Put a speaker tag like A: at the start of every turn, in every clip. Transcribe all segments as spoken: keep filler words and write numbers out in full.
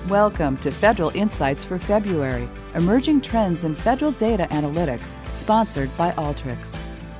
A: Welcome to Federal Insights for February, Emerging Trends in Federal Data Analytics, sponsored by Alteryx.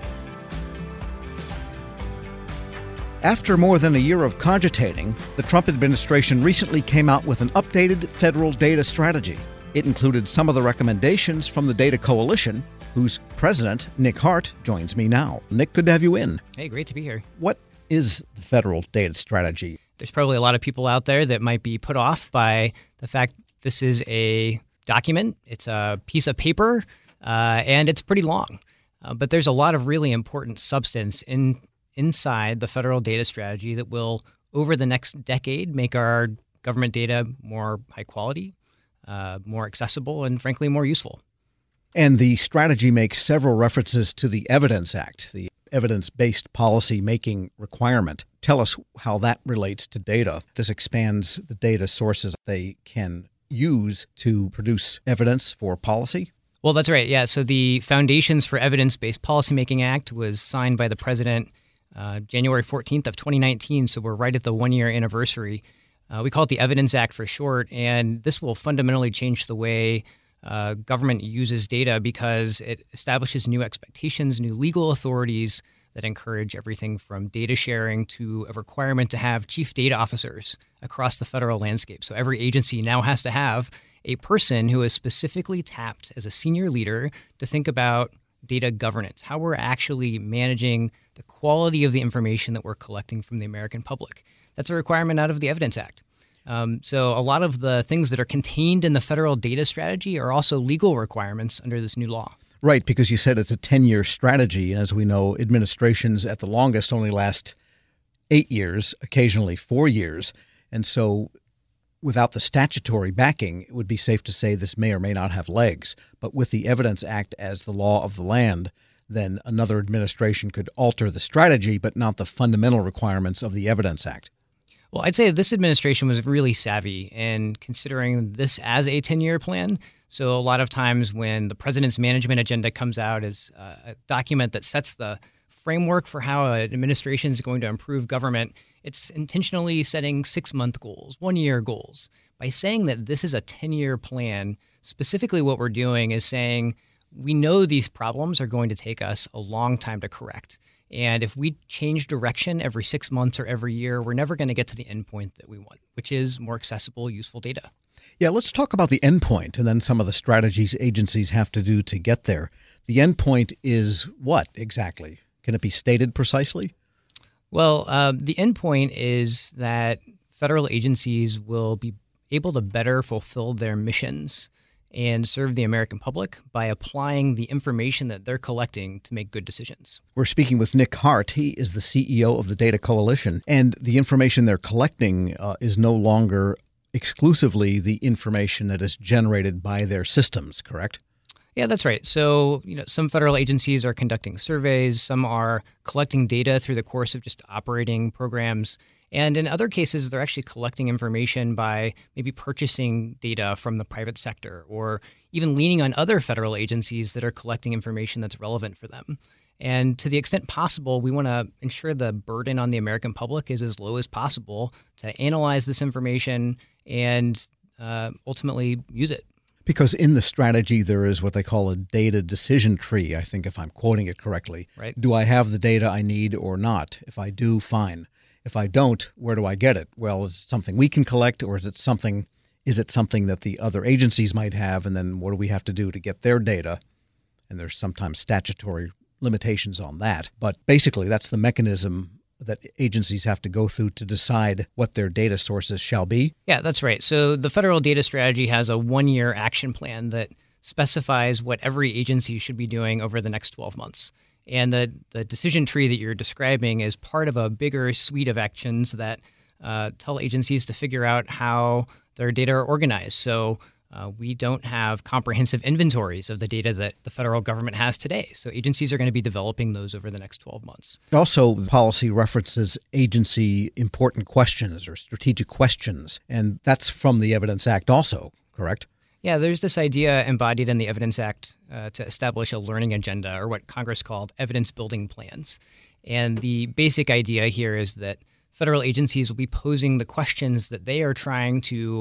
B: After more than a year of cogitating, the Trump administration recently came out with an updated federal data strategy. It included some of the recommendations from the Data Coalition, whose president, Nick Hart, joins me now. Nick, good to have you in.
C: Hey, great to be here.
B: What is the federal data strategy?
C: There's probably a lot of people out there that might be put off by the fact this is a document. It's a piece of paper, uh, and it's pretty long. Uh, but there's a lot of really important substance in inside the federal data strategy that will, over the next decade, make our government data more high quality, uh, more accessible, and frankly, more useful.
B: And the strategy makes several references to the Evidence Act, the evidence-based policy-making requirement. Tell us how that relates to data. This expands the data sources they can use to produce evidence for policy?
C: Well, that's right. Yeah. So the Foundations for Evidence-Based Policymaking Act was signed by the president uh, January fourteenth of twenty nineteen. So we're right at the one-year anniversary. Uh, we call it the Evidence Act for short. And this will fundamentally change the way Uh, government uses data because it establishes new expectations, new legal authorities that encourage everything from data sharing to a requirement to have chief data officers across the federal landscape. So every agency now has to have a person who is specifically tapped as a senior leader to think about data governance, how we're actually managing the quality of the information that we're collecting from the American public. That's a requirement out of the Evidence Act. Um, so a lot of the things that are contained in the federal data strategy are also legal requirements under this new law.
B: Right, because you said it's a ten-year strategy. As we know, administrations at the longest only last eight years, occasionally four years. And so without the statutory backing, it would be safe to say this may or may not have legs. But with the Evidence Act as the law of the land, then another administration could alter the strategy, but not the fundamental requirements of the Evidence Act.
C: Well, I'd say this administration was really savvy in considering this as a ten-year plan. So a lot of times when the president's management agenda comes out as a document that sets the framework for how an administration is going to improve government, it's intentionally setting six-month goals, one-year goals. By saying that this is a ten-year plan, specifically what we're doing is saying we know these problems are going to take us a long time to correct. And if we change direction every six months or every year, we're never going to get to the endpoint that we want, which is more accessible, useful data.
B: Yeah, let's talk about the endpoint and then some of the strategies agencies have to do to get there. The endpoint is what exactly? Can it be stated precisely?
C: Well, uh, the endpoint is that federal agencies will be able to better fulfill their missions and serve the American public by applying the information that they're collecting to make good decisions.
B: We're speaking with Nick Hart. He is the C E O of the Data Coalition, and the information they're collecting uh, is no longer exclusively the information that is generated by their systems, correct?
C: Yeah, that's right. So, you know, some federal agencies are conducting surveys, some are collecting data through the course of just operating programs. And in other cases, they're actually collecting information by maybe purchasing data from the private sector or even leaning on other federal agencies that are collecting information that's relevant for them. And to the extent possible, we want to ensure the burden on the American public is as low as possible to analyze this information and uh, ultimately use it.
B: Because in the strategy, there is what they call a data decision tree, I think, if I'm quoting it correctly.
C: Right.
B: Do I have the data I need or not? If I do, fine. If I don't, where do I get it? Well, is it something we can collect, or is it something is it something that the other agencies might have? And then what do we have to do to get their data? And there's sometimes statutory limitations on that. But basically, that's the mechanism that agencies have to go through to decide what their data sources shall be.
C: Yeah, that's right. So the federal data strategy has a one-year action plan that specifies what every agency should be doing over the next twelve months. And the, the decision tree that you're describing is part of a bigger suite of actions that uh, tell agencies to figure out how their data are organized. So uh, we don't have comprehensive inventories of the data that the federal government has today. So agencies are going to be developing those over the next twelve months.
B: Also, the policy references agency important questions or strategic questions, and that's from the Evidence Act also, correct?
C: Yeah, there's this idea embodied in the Evidence Act uh, to establish a learning agenda, or what Congress called evidence building plans. And the basic idea here is that federal agencies will be posing the questions that they are trying to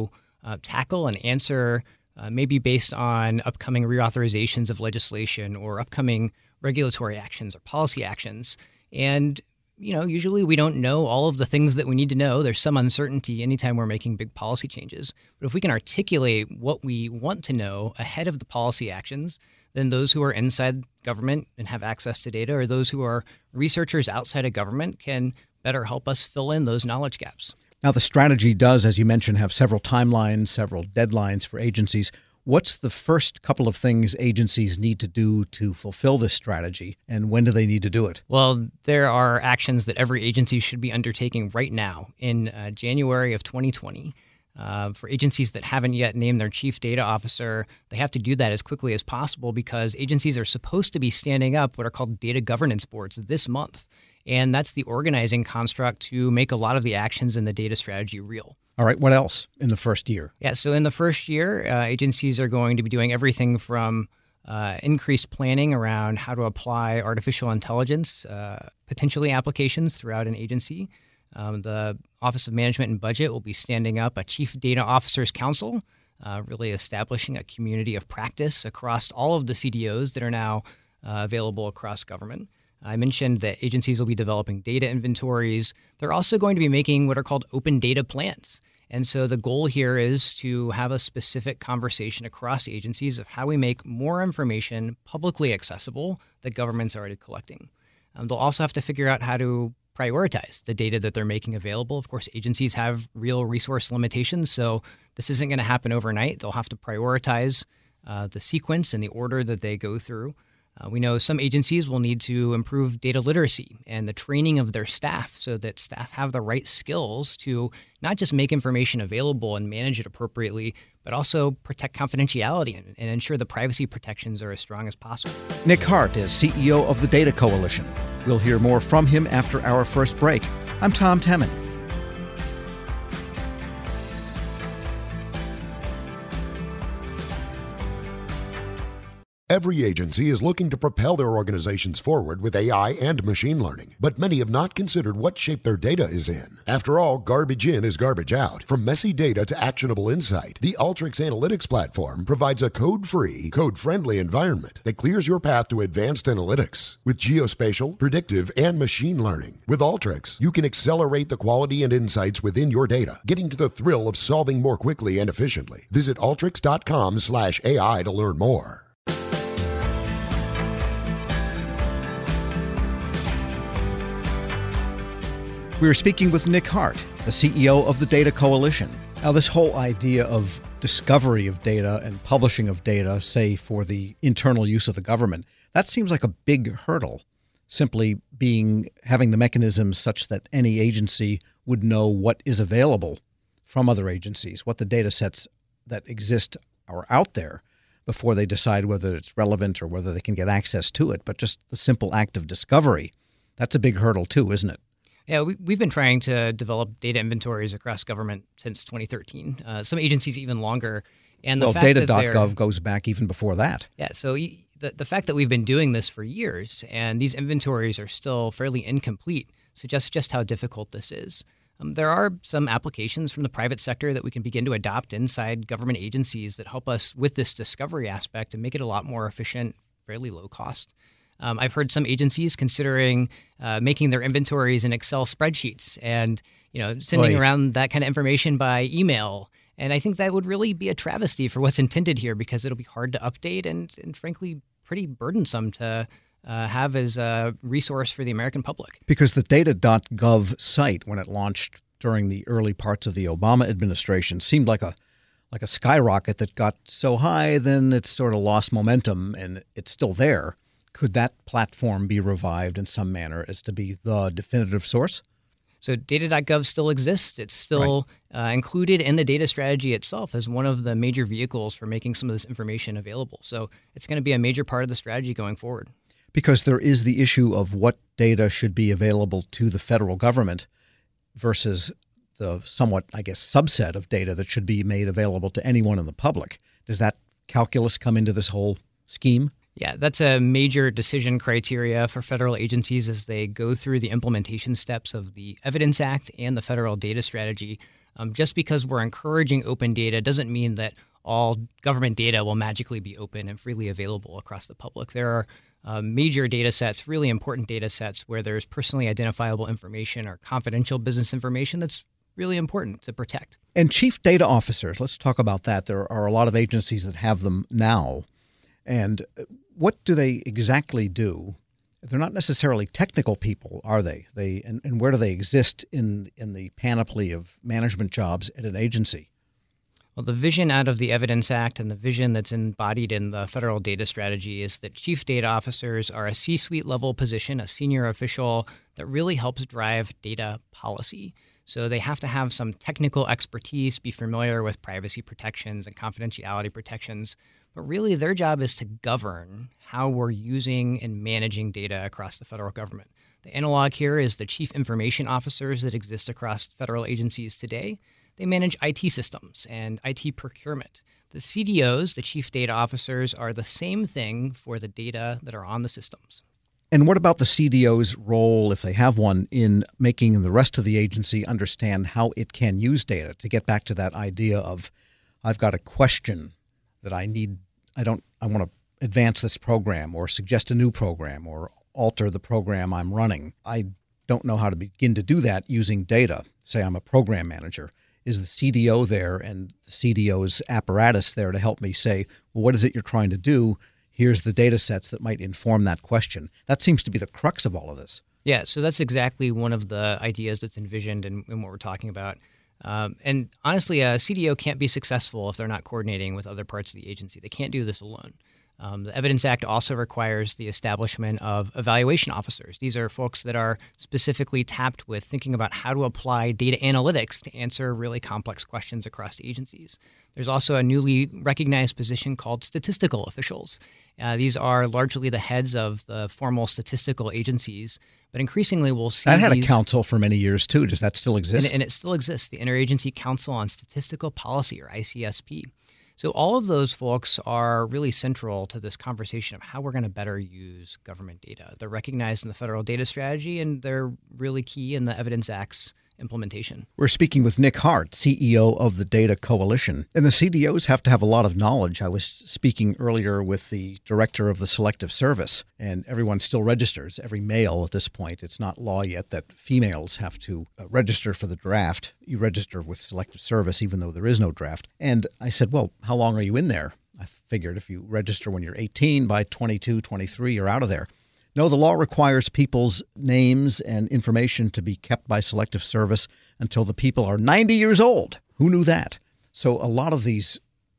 C: uh, tackle and answer, uh, maybe based on upcoming reauthorizations of legislation or upcoming regulatory actions or policy actions. And you know, usually we don't know all of the things that we need to know. There's some uncertainty anytime we're making big policy changes. But if we can articulate what we want to know ahead of the policy actions, then those who are inside government and have access to data, or those who are researchers outside of government, can better help us fill in those knowledge gaps.
B: Now, the strategy does, as you mentioned, have several timelines, several deadlines for agencies. What's the first couple of things agencies need to do to fulfill this strategy, and when do they need to do it?
C: Well, there are actions that every agency should be undertaking right now in uh, January of twenty twenty. Uh, for agencies that haven't yet named their chief data officer, they have to do that as quickly as possible because agencies are supposed to be standing up what are called data governance boards this month. And that's the organizing construct to make a lot of the actions in the data strategy real.
B: All right. What else in the first year?
C: Yeah. So in the first year, uh, agencies are going to be doing everything from uh, increased planning around how to apply artificial intelligence, uh, potentially applications throughout an agency. Um, the Office of Management and Budget will be standing up a Chief Data Officers Council, uh, really establishing a community of practice across all of the C D Os that are now uh, available across government. I mentioned that agencies will be developing data inventories. They're also going to be making what are called open data plans. And so the goal here is to have a specific conversation across agencies of how we make more information publicly accessible that government's already collecting. Um, they'll also have to figure out how to prioritize the data that they're making available. Of course, agencies have real resource limitations, so this isn't going to happen overnight. They'll have to prioritize uh, the sequence and the order that they go through. Uh, we know some agencies will need to improve data literacy and the training of their staff so that staff have the right skills to not just make information available and manage it appropriately, but also protect confidentiality and, and ensure the privacy protections are as strong as possible.
B: Nick Hart is C E O of the Data Coalition. We'll hear more from him after our first break. I'm Tom Temin.
D: Every agency is looking to propel their organizations forward with A I and machine learning, but many have not considered what shape their data is in. After all, garbage in is garbage out. From messy data to actionable insight, the Alteryx Analytics platform provides a code-free, code-friendly environment that clears your path to advanced analytics. With geospatial, predictive, and machine learning. With Alteryx, you can accelerate the quality and insights within your data, getting to the thrill of solving more quickly and efficiently. Visit Alteryx.com slash AI to learn more.
B: We are speaking with Nick Hart, the C E O of the Data Coalition. Now, this whole idea of discovery of data and publishing of data, say for the internal use of the government, that seems like a big hurdle, simply being having the mechanisms such that any agency would know what is available from other agencies, what the data sets that exist are out there before they decide whether it's relevant or whether they can get access to it. But just the simple act of discovery, that's a big hurdle too, isn't it?
C: Yeah, we, we've been trying to develop data inventories across government since twenty thirteen. Uh, some agencies even longer. And the
B: well,
C: fact
B: data
C: that
B: dot gov goes back even before that.
C: Yeah, so the, the fact that we've been doing this for years and these inventories are still fairly incomplete suggests just how difficult this is. Um, there are some applications from the private sector that we can begin to adopt inside government agencies that help us with this discovery aspect and make it a lot more efficient, fairly low cost. Um, I've heard some agencies considering uh, making their inventories in Excel spreadsheets and, you know, sending
B: Oy.
C: around that kind of information by email. And I think that would really be a travesty for what's intended here because it'll be hard to update and, and frankly, pretty burdensome to uh, have as a resource for the American public.
B: Because the data dot gov site, when it launched during the early parts of the Obama administration, seemed like a like a skyrocket that got so high, then it sort of lost momentum, and it's still there. Could that platform be revived in some manner as to be the definitive source?
C: So data dot gov still exists. It's still right. uh, included in the data strategy itself as one of the major vehicles for making some of this information available. So it's going to be a major part of the strategy going forward.
B: Because there is the issue of what data should be available to the federal government versus the somewhat, I guess, subset of data that should be made available to anyone in the public. Does that calculus come into this whole scheme?
C: Yeah, that's a major decision criteria for federal agencies as they go through the implementation steps of the Evidence Act and the Federal Data Strategy. Um, just because we're encouraging open data doesn't mean that all government data will magically be open and freely available across the public. There are uh, major data sets, really important data sets, where there's personally identifiable information or confidential business information that's really important to protect.
B: And chief data officers, let's talk about that. There are a lot of agencies that have them now. And what do they exactly do? They're not necessarily technical people, are they? They and, and where do they exist in in the panoply of management jobs at an agency?
C: Well, the vision out of the Evidence Act and the vision that's embodied in the Federal Data Strategy is that chief data officers are a C-suite level position, a senior official that really helps drive data policy. So they have to have some technical expertise, be familiar with privacy protections and confidentiality protections. But really, their job is to govern how we're using and managing data across the federal government. The analog here is the chief information officers that exist across federal agencies today. They manage I T systems and I T procurement. The C D Os, the chief data officers, are the same thing for the data that are on the systems.
B: And what about the C D O's role, if they have one, in making the rest of the agency understand how it can use data? To get back to that idea of, I've got a question that I need, I don't, I want to advance this program or suggest a new program or alter the program I'm running. I don't know how to begin to do that using data. Say I'm a program manager. Is the C D O there and the C D O's apparatus there to help me say, well, what is it you're trying to do? Here's the data sets that might inform that question. That seems to be the crux of all of this.
C: Yeah, so that's exactly one of the ideas that's envisioned in, in what we're talking about. Um, and honestly, a C D O can't be successful if they're not coordinating with other parts of the agency. They can't do this alone. Um, the Evidence Act also requires the establishment of evaluation officers. These are folks that are specifically tapped with thinking about how to apply data analytics to answer really complex questions across agencies. There's also a newly recognized position called statistical officials. Uh, these are largely the heads of the formal statistical agencies, but increasingly we'll see
B: that had
C: these,
B: a council for many years too. Does that still exist?
C: And, and it still exists, the Interagency Council on Statistical Policy, or I C S P. So all of those folks are really central to this conversation of how we're going to better use government data. They're recognized in the Federal Data Strategy, and they're really key in the Evidence Act's implementation.
B: We're speaking with Nick Hart, C E O of the Data Coalition. And the C D Os have to have a lot of knowledge. I was speaking earlier with the director of the Selective Service, and everyone still registers, every male at this point. It's not law yet that females have to uh, register for the draft. You register with Selective Service even though there is no draft. And I said, well, how long are you in there? I figured if you register when you're eighteen, by twenty-two, twenty-three, you're out of there. No, the law requires people's names and information to be kept by Selective Service until the people are ninety years old. Who knew that? So a lot of these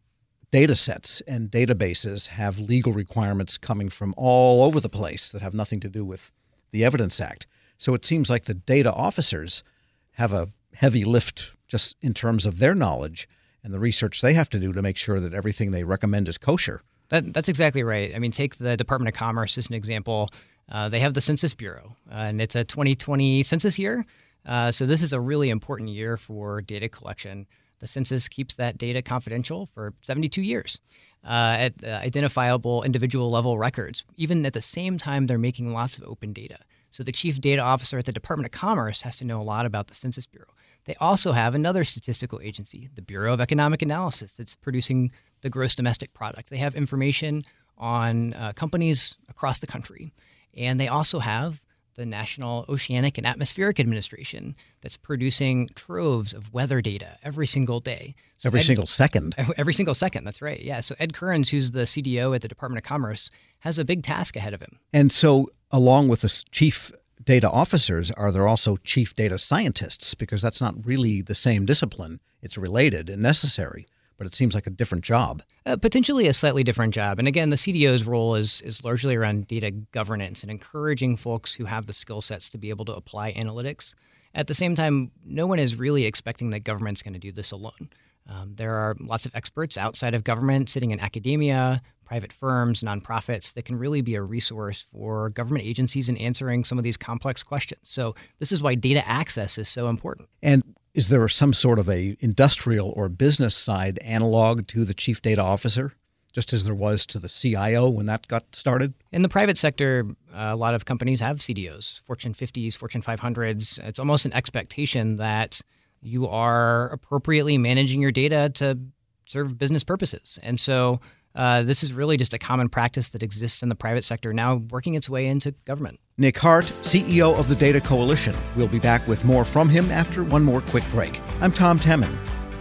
B: data sets and databases have legal requirements coming from all over the place that have nothing to do with the Evidence Act. So it seems like the data officers have a heavy lift just in terms of their knowledge and the research they have to do to make sure that everything they recommend is kosher.
C: That, that's exactly right. I mean, take the Department of Commerce as an example. Uh, they have the Census Bureau, uh, and it's a twenty twenty census year. Uh, so this is a really important year for data collection. The census keeps that data confidential for seventy-two years uh, at uh, identifiable individual level records, even at the same time they're making lots of open data. So the chief data officer at the Department of Commerce has to know a lot about the Census Bureau. They also have another statistical agency, the Bureau of Economic Analysis, that's producing the gross domestic product. They have information on uh, companies across the country. And they also have the National Oceanic and Atmospheric Administration that's producing troves of weather data every single day. So
B: every
C: Ed,
B: single second.
C: Every single second, that's right. Yeah. So Ed Kearns, who's the C D O at the Department of Commerce, has a big task ahead of him.
B: And so along with the chief data officers, are there also chief data scientists? Because that's not really the same discipline. It's related and necessary, but it seems like a different job.
C: Uh, potentially a slightly different job. And again, the C D O's role is is largely around data governance and encouraging folks who have the skill sets to be able to apply analytics. At the same time, no one is really expecting that government's going to do this alone. Um, there are lots of experts outside of government sitting in academia, private firms, nonprofits that can really be a resource for government agencies in answering some of these complex questions. So this is why data access is so important.
B: And is there some sort of a industrial or business side analog to the chief data officer? just as there was to the C I O when that got started?
C: In the private sector, uh, a lot of companies have C D Os, Fortune fifties, Fortune five hundreds. It's almost an expectation that you are appropriately managing your data to serve business purposes. And so uh, this is really just a common practice that exists in the private sector, now working its way into government.
B: Nick Hart, C E O of the Data Coalition. We'll be back with more from him after one more quick break. I'm Tom Temin.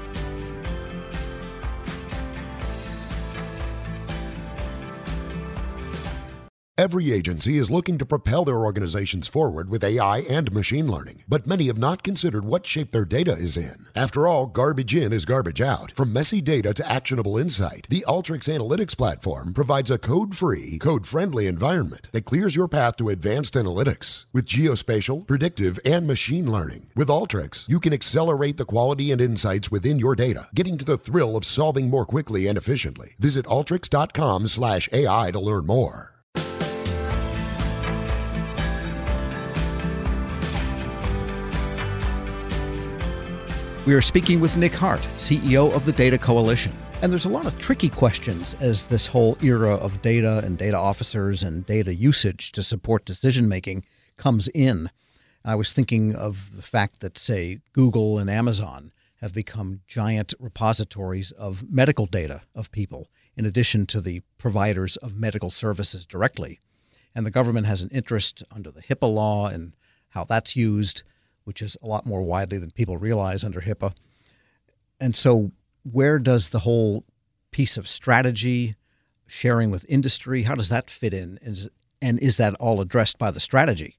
D: Every agency is looking to propel their organizations forward with A I and machine learning, but many have not considered what shape their data is in. After all, garbage in is garbage out. From messy data to actionable insight, the Alteryx Analytics platform provides a code-free, code-friendly environment that clears your path to advanced analytics. With geospatial, predictive, and machine learning. With Alteryx, you can accelerate the quality and insights within your data, getting to the thrill of solving more quickly and efficiently. Visit Alteryx.com slash AI to learn more.
B: We are speaking with Nick Hart, C E O of the Data Coalition. And there's a lot of tricky questions as this whole era of data and data officers and data usage to support decision-making comes in. I was thinking of the fact that, say, Google and Amazon have become giant repositories of medical data of people, in addition to the providers of medical services directly. And the government has an interest under the HIPAA law and how that's used, which is a lot more widely than people realize under HIPAA. And so where does the whole piece of strategy, sharing with industry, how does that fit in? Is, and is that all addressed by the strategy?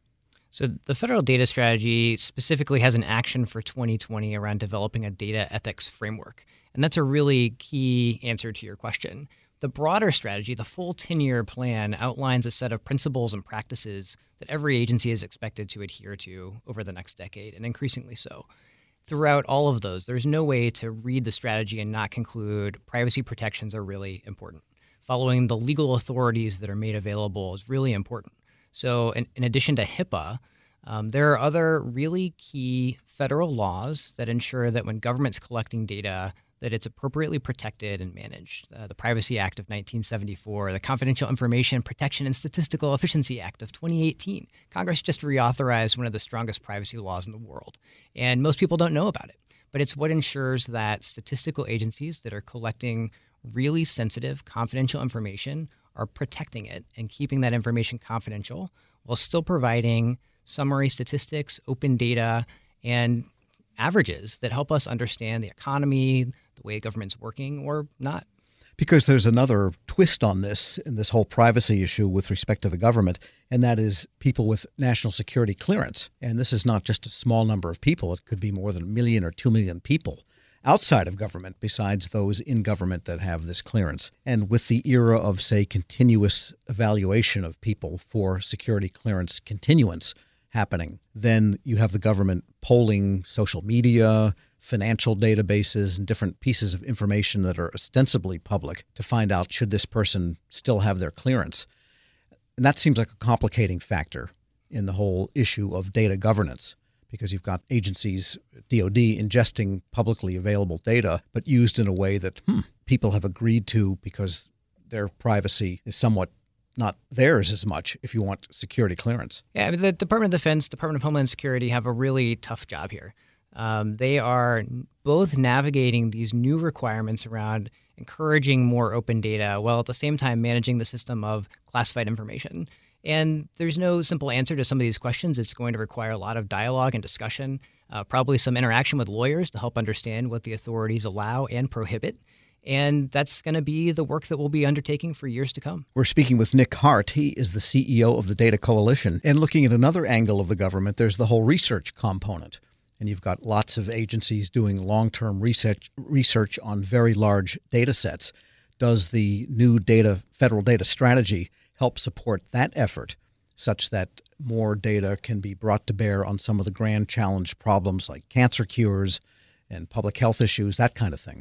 C: So the federal data strategy specifically has an action for twenty twenty around developing a data ethics framework. And that's a really key answer to your question. The broader strategy, the full ten-year plan, outlines a set of principles and practices that every agency is expected to adhere to over the next decade, and increasingly so. Throughout all of those, there's no way to read the strategy and not conclude privacy protections are really important. Following the legal authorities that are made available is really important. So in, in addition to HIPAA, um, there are other really key federal laws that ensure that when government's collecting data, that it's appropriately protected and managed. Uh, the Privacy Act of nineteen seventy-four, the Confidential Information Protection and Statistical Efficiency Act of twenty eighteen. Congress just reauthorized one of the strongest privacy laws in the world, and most people don't know about it. But it's what ensures that statistical agencies that are collecting really sensitive, confidential information are protecting it and keeping that information confidential while still providing summary statistics, open data, and averages that help us understand the economy, the way government's working or not.
B: Because there's another twist on this, in this whole privacy issue with respect to the government, and that is people with national security clearance. And this is not just a small number of people. It could be more than a million or two million people outside of government besides those in government that have this clearance. And with the era of, say, continuous evaluation of people for security clearance continuance happening, then you have the government polling social media, financial databases, and different pieces of information that are ostensibly public to find out should this person still have their clearance. And that seems like a complicating factor in the whole issue of data governance, because you've got agencies, D O D, ingesting publicly available data, but used in a way that hmm, people have agreed to because their privacy is somewhat not theirs as much if you want security clearance.
C: Yeah, I mean, the Department of Defense, Department of Homeland Security have a really tough job here. Um, they are both navigating these new requirements around encouraging more open data while at the same time managing the system of classified information. And there's no simple answer to some of these questions. It's going to require a lot of dialogue and discussion, uh, probably some interaction with lawyers to help understand what the authorities allow and prohibit. And that's going to be the work that we'll be undertaking for years to come.
B: We're speaking with Nick Hart. He is the C E O of the Data Coalition. And looking at another angle of the government, there's the whole research component. And you've got lots of agencies doing long-term research research on very large data sets. Does the new data federal data strategy help support that effort such that more data can be brought to bear on some of the grand challenge problems like cancer cures and public health issues, that kind of thing?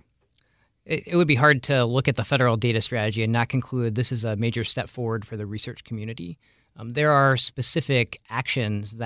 C: It would be hard to look at the federal data strategy and not conclude this is a major step forward for the research community. Um, there are specific actions that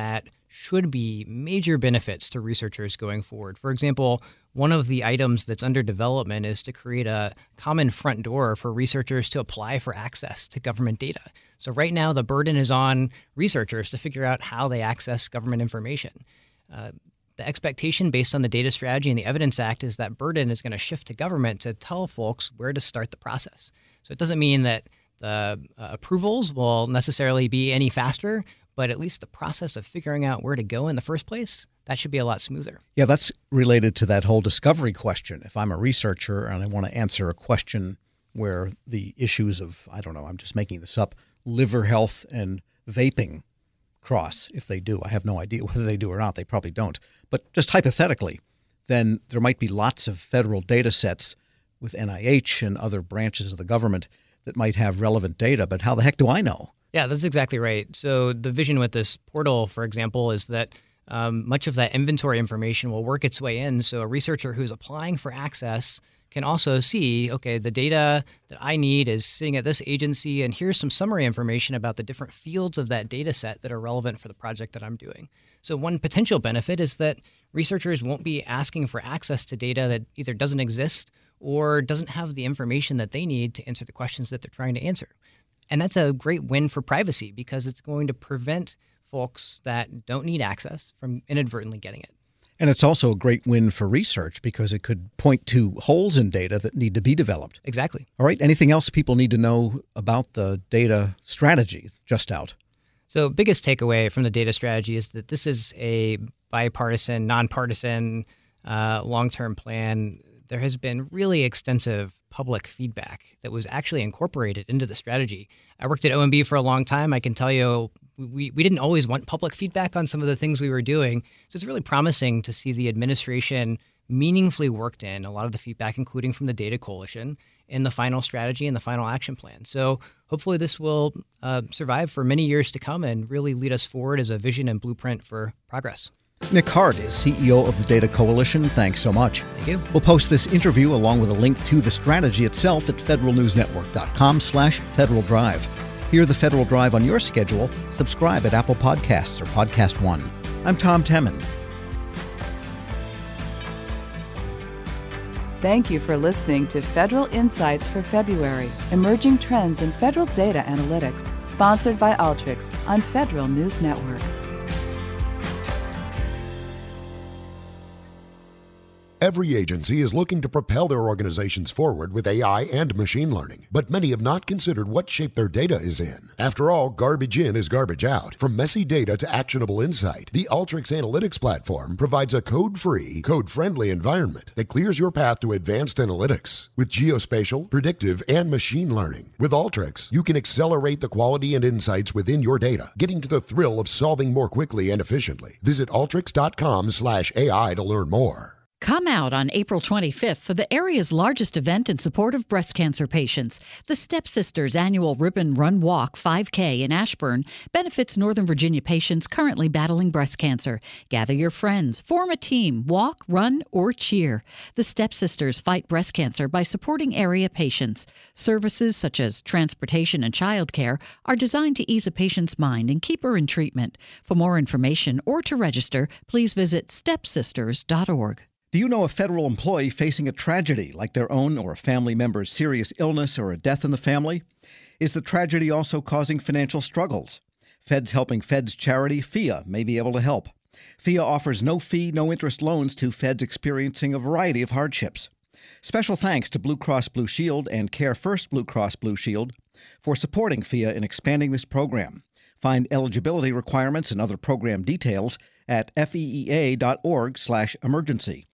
C: should be major benefits to researchers going forward. For example, one of the items that's under development is to create a common front door for researchers to apply for access to government data. So right now, the burden is on researchers to figure out how they access government information. Uh, the expectation based on the Data Strategy and the Evidence Act is that burden is going to shift to government to tell folks where to start the process. So it doesn't mean that the uh, approvals will necessarily be any faster, but at least the process of figuring out where to go in the first place, that should be a lot smoother.
B: Yeah, that's related to that whole discovery question. If I'm a researcher and I want to answer a question where the issues of, I don't know, I'm just making this up, liver health and vaping cross, if they do, I have no idea whether they do or not, they probably don't. But just hypothetically, then there might be lots of federal data sets with N I H and other branches of the government that might have relevant data, but how the heck do I know?
C: Yeah, that's exactly right. So the vision with this portal, for example, is that um, much of that inventory information will work its way in. So a researcher who's applying for access can also see, okay, the data that I need is sitting at this agency, and here's some summary information about the different fields of that data set that are relevant for the project that I'm doing. So one potential benefit is that researchers won't be asking for access to data that either doesn't exist or doesn't have the information that they need to answer the questions that they're trying to answer. And that's a great win for privacy because it's going to prevent folks that don't need access from inadvertently getting it.
B: And it's also a great win for research because it could point to holes in data that need to be developed.
C: Exactly.
B: All right. Anything else people need to know about the data strategy just out?
C: So biggest takeaway from the data strategy is that this is a bipartisan, nonpartisan, uh, long-term plan. There has been really extensive public feedback that was actually incorporated into the strategy. I worked at O M B for a long time. I can tell you we, we didn't always want public feedback on some of the things we were doing. So it's really promising to see the administration meaningfully worked in a lot of the feedback, including from the Data Coalition, in the final strategy and the final action plan. So hopefully this will uh, survive for many years to come and really lead us forward as a vision and blueprint for progress.
B: Nick Hart is C E O of the Data Coalition. Thanks so much.
C: Thank you.
B: We'll post this interview along with a link to the strategy itself at federalnewsnetwork.com slash Federal Drive. Hear the Federal Drive on your schedule. Subscribe at Apple Podcasts or Podcast One. I'm Tom Temin.
A: Thank you for listening to Federal Insights for February, Emerging Trends in Federal Data Analytics, sponsored by Alteryx on Federal News Network.
D: Every agency is looking to propel their organizations forward with A I and machine learning, but many have not considered what shape their data is in. After all, garbage in is garbage out. From messy data to actionable insight, the Alteryx Analytics platform provides a code-free, code-friendly environment that clears your path to advanced analytics. With geospatial, predictive, and machine learning. With Alteryx, you can accelerate the quality and insights within your data, getting to the thrill of solving more quickly and efficiently. Visit Alteryx.com slash AI to learn more.
E: Come out on April twenty-fifth for the area's largest event in support of breast cancer patients. The Stepsisters Annual Ribbon Run Walk five K in Ashburn benefits Northern Virginia patients currently battling breast cancer. Gather your friends, form a team, walk, run, or cheer. The Stepsisters fight breast cancer by supporting area patients. Services such as transportation and childcare are designed to ease a patient's mind and keep her in treatment. For more information or to register, please visit stepsisters dot org.
B: Do you know a federal employee facing a tragedy like their own or a family member's serious illness or a death in the family? Is the tragedy also causing financial struggles? Feds Helping Feds charity F I A may be able to help. F I A offers no-fee, no-interest loans to feds experiencing a variety of hardships. Special thanks to Blue Cross Blue Shield and Care First Blue Cross Blue Shield for supporting F I A in expanding this program. Find eligibility requirements and other program details at F E E A dot org slash emergency.